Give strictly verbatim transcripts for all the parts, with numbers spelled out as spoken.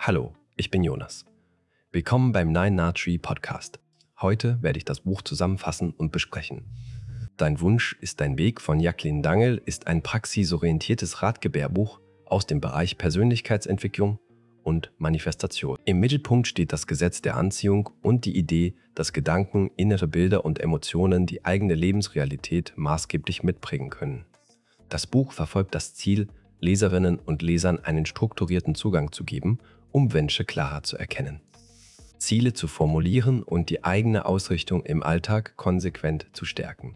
Hallo, ich bin Jonas. Willkommen beim Nine Nard Tree Podcast. Heute werde ich das Buch zusammenfassen und besprechen. Dein Wunsch ist dein Weg von Jacqueline Dangel ist ein praxisorientiertes Ratgeberbuch aus dem Bereich Persönlichkeitsentwicklung und Manifestation. Im Mittelpunkt steht das Gesetz der Anziehung und die Idee, dass Gedanken, innere Bilder und Emotionen die eigene Lebensrealität maßgeblich mitprägen können. Das Buch verfolgt das Ziel, Leserinnen und Lesern einen strukturierten Zugang zu geben, um Wünsche klarer zu erkennen, Ziele zu formulieren und die eigene Ausrichtung im Alltag konsequent zu stärken.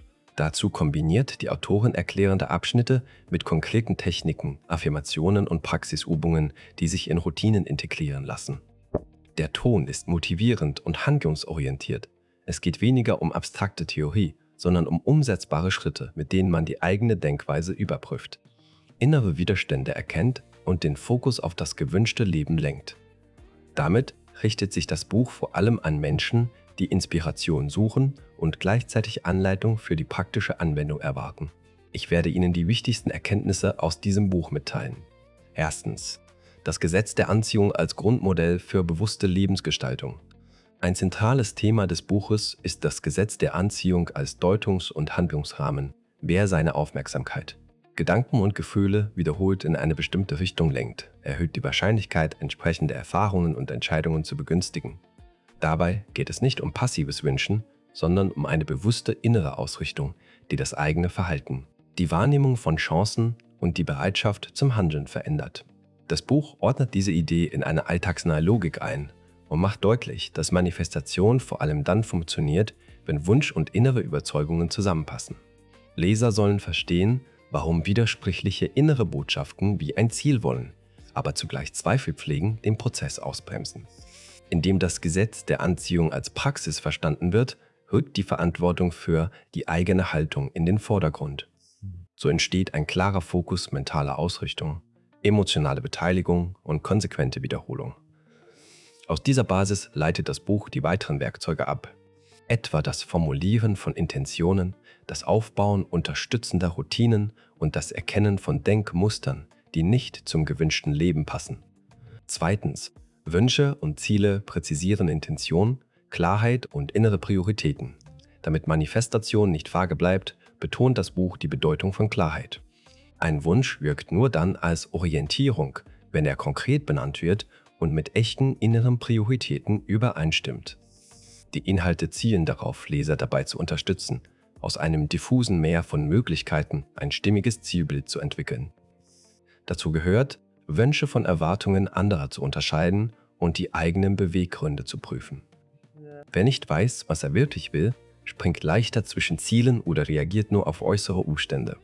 Dazu kombiniert die Autorin erklärende Abschnitte mit konkreten Techniken, Affirmationen und Praxisübungen, die sich in Routinen integrieren lassen. Der Ton ist motivierend und handlungsorientiert. Es geht weniger um abstrakte Theorie, sondern um umsetzbare Schritte, mit denen man die eigene Denkweise überprüft, innere Widerstände erkennt und den Fokus auf das gewünschte Leben lenkt. Damit richtet sich das Buch vor allem an Menschen, die Inspiration suchen und gleichzeitig Anleitung für die praktische Anwendung erwarten. Ich werde Ihnen die wichtigsten Erkenntnisse aus diesem Buch mitteilen. Erstens. Das Gesetz der Anziehung als Grundmodell für bewusste Lebensgestaltung. Ein zentrales Thema des Buches ist das Gesetz der Anziehung als Deutungs- und Handlungsrahmen, wer seine Aufmerksamkeit, Gedanken und Gefühle wiederholt in eine bestimmte Richtung lenkt, erhöht die Wahrscheinlichkeit, entsprechende Erfahrungen und Entscheidungen zu begünstigen. Dabei geht es nicht um passives Wünschen, sondern um eine bewusste innere Ausrichtung, die das eigene Verhalten, die Wahrnehmung von Chancen und die Bereitschaft zum Handeln verändert. Das Buch ordnet diese Idee in eine alltagsnahe Logik ein und macht deutlich, dass Manifestation vor allem dann funktioniert, wenn Wunsch und innere Überzeugungen zusammenpassen. Leser sollen verstehen, warum widersprüchliche innere Botschaften wie ein Ziel wollen, aber zugleich Zweifel pflegen, den Prozess ausbremsen. Indem das Gesetz der Anziehung als Praxis verstanden wird, rückt die Verantwortung für die eigene Haltung in den Vordergrund. So entsteht ein klarer Fokus mentaler Ausrichtung, emotionale Beteiligung und konsequente Wiederholung. Aus dieser Basis leitet das Buch die weiteren Werkzeuge ab, etwa das Formulieren von Intentionen, das Aufbauen unterstützender Routinen und das Erkennen von Denkmustern, die nicht zum gewünschten Leben passen. Zweitens. Wünsche und Ziele präzisieren Intention, Klarheit und innere Prioritäten. Damit Manifestation nicht vage bleibt, betont das Buch die Bedeutung von Klarheit. Ein Wunsch wirkt nur dann als Orientierung, wenn er konkret benannt wird und mit echten inneren Prioritäten übereinstimmt. Die Inhalte zielen darauf, Leser dabei zu unterstützen, aus einem diffusen Meer von Möglichkeiten ein stimmiges Zielbild zu entwickeln. Dazu gehört, Wünsche von Erwartungen anderer zu unterscheiden und die eigenen Beweggründe zu prüfen. Wer nicht weiß, was er wirklich will, springt leichter zwischen Zielen oder reagiert nur auf äußere Umstände.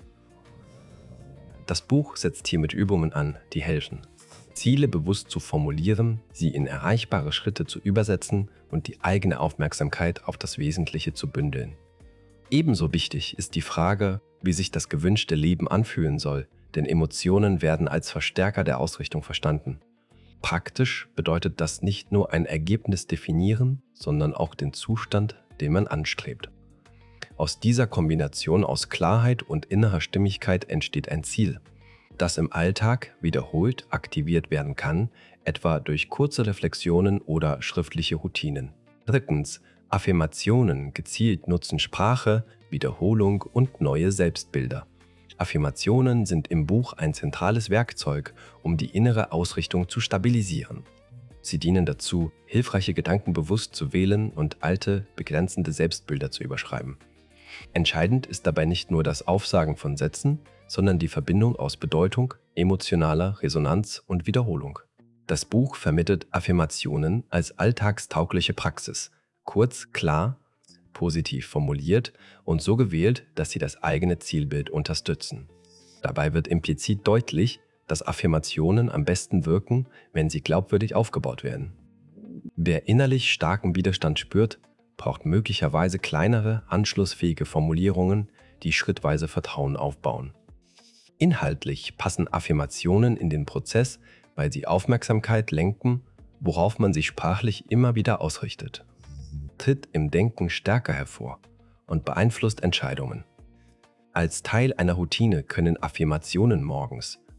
Das Buch setzt hier mit Übungen an, die helfen, Ziele bewusst zu formulieren, sie in erreichbare Schritte zu übersetzen und die eigene Aufmerksamkeit auf das Wesentliche zu bündeln. Ebenso wichtig ist die Frage, wie sich das gewünschte Leben anfühlen soll, denn Emotionen werden als Verstärker der Ausrichtung verstanden. Praktisch bedeutet das nicht nur ein Ergebnis definieren, sondern auch den Zustand, den man anstrebt. Aus dieser Kombination aus Klarheit und innerer Stimmigkeit entsteht ein Ziel, das im Alltag wiederholt aktiviert werden kann, etwa durch kurze Reflexionen oder schriftliche Routinen. Drittens. Affirmationen gezielt nutzen Sprache, Wiederholung und neue Selbstbilder. Affirmationen sind im Buch ein zentrales Werkzeug, um die innere Ausrichtung zu stabilisieren. Sie dienen dazu, hilfreiche Gedanken bewusst zu wählen und alte, begrenzende Selbstbilder zu überschreiben. Entscheidend ist dabei nicht nur das Aufsagen von Sätzen, sondern die Verbindung aus Bedeutung, emotionaler Resonanz und Wiederholung. Das Buch vermittelt Affirmationen als alltagstaugliche Praxis, kurz, klar, positiv formuliert und so gewählt, dass sie das eigene Zielbild unterstützen. Dabei wird implizit deutlich, dass Affirmationen am besten wirken, wenn sie glaubwürdig aufgebaut werden. Wer innerlich starken Widerstand spürt, braucht möglicherweise kleinere, anschlussfähige Formulierungen, die schrittweise Vertrauen aufbauen. Inhaltlich passen Affirmationen in den Prozess, weil sie Aufmerksamkeit lenken, worauf man sich sprachlich immer wieder ausrichtet. Tritt im Denken stärker hervor und beeinflusst Entscheidungen. Als Teil einer Routine können Affirmationen morgens,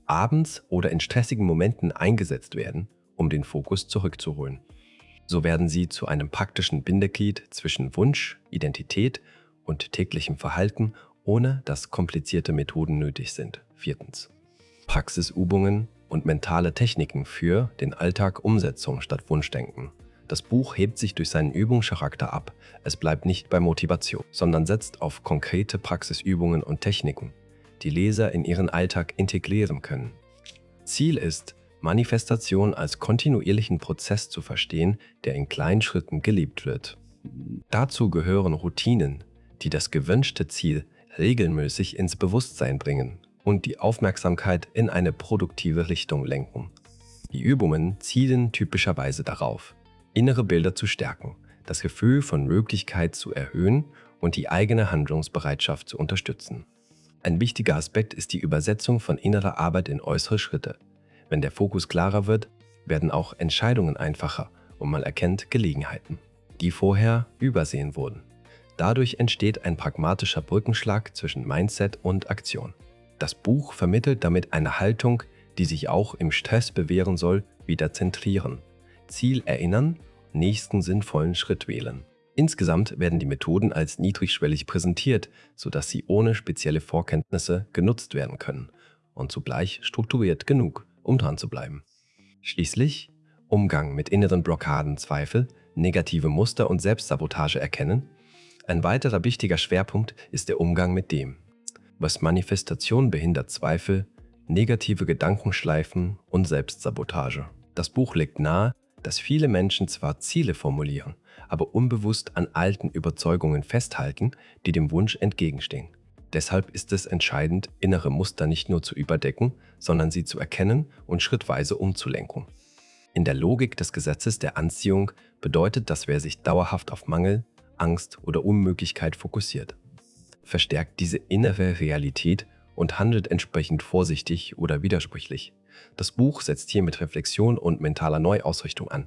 abends oder in stressigen Momenten eingesetzt werden, um den Fokus zurückzuholen. So werden sie zu einem praktischen Bindeglied zwischen Wunsch, Identität und täglichem Verhalten, ohne dass komplizierte Methoden nötig sind. Viertens. Praxisübungen und mentale Techniken für den Alltag Umsetzung statt Wunschdenken. Das Buch hebt sich durch seinen Übungscharakter ab. Es bleibt nicht bei Motivation, sondern setzt auf konkrete Praxisübungen und Techniken, die Leser in ihren Alltag integrieren können. Ziel ist, Manifestation als kontinuierlichen Prozess zu verstehen, der in kleinen Schritten gelebt wird. Dazu gehören Routinen, die das gewünschte Ziel regelmäßig ins Bewusstsein bringen und die Aufmerksamkeit in eine produktive Richtung lenken. Die Übungen zielen typischerweise darauf, innere Bilder zu stärken, das Gefühl von Möglichkeit zu erhöhen und die eigene Handlungsbereitschaft zu unterstützen. Ein wichtiger Aspekt ist die Übersetzung von innerer Arbeit in äußere Schritte. Wenn der Fokus klarer wird, werden auch Entscheidungen einfacher und man erkennt Gelegenheiten, die vorher übersehen wurden. Dadurch entsteht ein pragmatischer Brückenschlag zwischen Mindset und Aktion. Das Buch vermittelt damit eine Haltung, die sich auch im Stress bewähren soll, wieder zentrieren, Ziel erinnern, nächsten sinnvollen Schritt wählen. Insgesamt werden die Methoden als niedrigschwellig präsentiert, sodass sie ohne spezielle Vorkenntnisse genutzt werden können und zugleich strukturiert genug, um dran zu bleiben. Schließlich Umgang mit inneren Blockaden, Zweifel, negative Muster und Selbstsabotage erkennen. Ein weiterer wichtiger Schwerpunkt ist der Umgang mit dem, was Manifestation behindert, Zweifel, negative Gedankenschleifen und Selbstsabotage. Das Buch legt nahe, dass viele Menschen zwar Ziele formulieren, aber unbewusst an alten Überzeugungen festhalten, die dem Wunsch entgegenstehen. Deshalb ist es entscheidend, innere Muster nicht nur zu überdecken, sondern sie zu erkennen und schrittweise umzulenken. In der Logik des Gesetzes der Anziehung bedeutet das, wer sich dauerhaft auf Mangel, Angst oder Unmöglichkeit fokussiert, verstärkt diese innere Realität und handelt entsprechend vorsichtig oder widersprüchlich. Das Buch setzt hier mit Reflexion und mentaler Neuausrichtung an,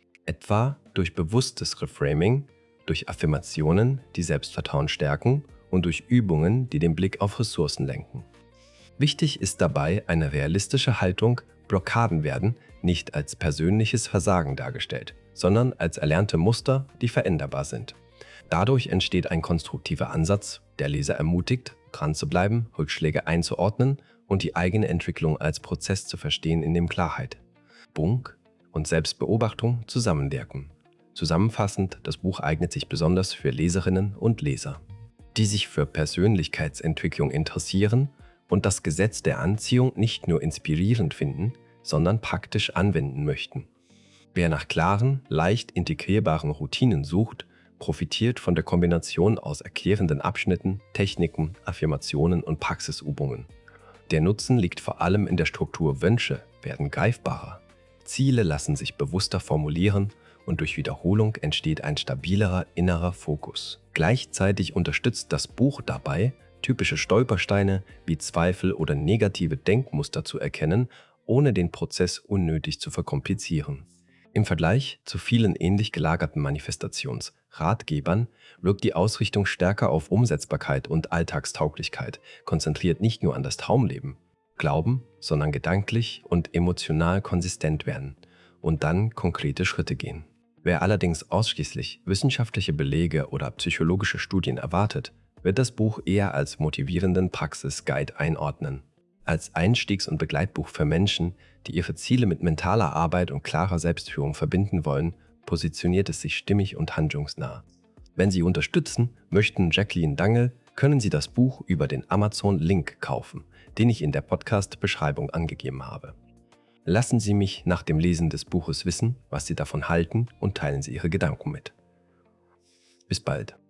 etwa durch bewusstes Reframing, durch Affirmationen, die Selbstvertrauen stärken und durch Übungen, die den Blick auf Ressourcen lenken. Wichtig ist dabei eine realistische Haltung, Blockaden werden nicht als persönliches Versagen dargestellt, sondern als erlernte Muster, die veränderbar sind. Dadurch entsteht ein konstruktiver Ansatz, der Leser ermutigt, dran zu bleiben, Rückschläge einzuordnen und die eigene Entwicklung als Prozess zu verstehen, in dem Klarheit, Bunk und Selbstbeobachtung zusammenwirken. Zusammenfassend, das Buch eignet sich besonders für Leserinnen und Leser, die sich für Persönlichkeitsentwicklung interessieren und das Gesetz der Anziehung nicht nur inspirierend finden, sondern praktisch anwenden möchten. Wer nach klaren, leicht integrierbaren Routinen sucht, profitiert von der Kombination aus erklärenden Abschnitten, Techniken, Affirmationen und Praxisübungen. Der Nutzen liegt vor allem in der Struktur. Wünsche werden greifbarer, Ziele lassen sich bewusster formulieren und durch Wiederholung entsteht ein stabilerer innerer Fokus. Gleichzeitig unterstützt das Buch dabei, typische Stolpersteine wie Zweifel oder negative Denkmuster zu erkennen, ohne den Prozess unnötig zu verkomplizieren. Im Vergleich zu vielen ähnlich gelagerten Manifestationsratgebern wirkt die Ausrichtung stärker auf Umsetzbarkeit und Alltagstauglichkeit, konzentriert nicht nur an das Traumleben, Glauben, sondern gedanklich und emotional konsistent werden und dann konkrete Schritte gehen. Wer allerdings ausschließlich wissenschaftliche Belege oder psychologische Studien erwartet, wird das Buch eher als motivierenden Praxisguide einordnen. Als Einstiegs- und Begleitbuch für Menschen, die ihre Ziele mit mentaler Arbeit und klarer Selbstführung verbinden wollen, positioniert es sich stimmig und handlungsnah. Wenn Sie unterstützen möchten Jacqueline Dangel, können Sie das Buch über den Amazon-Link kaufen, den ich in der Podcast-Beschreibung angegeben habe. Lassen Sie mich nach dem Lesen des Buches wissen, was Sie davon halten und teilen Sie Ihre Gedanken mit. Bis bald.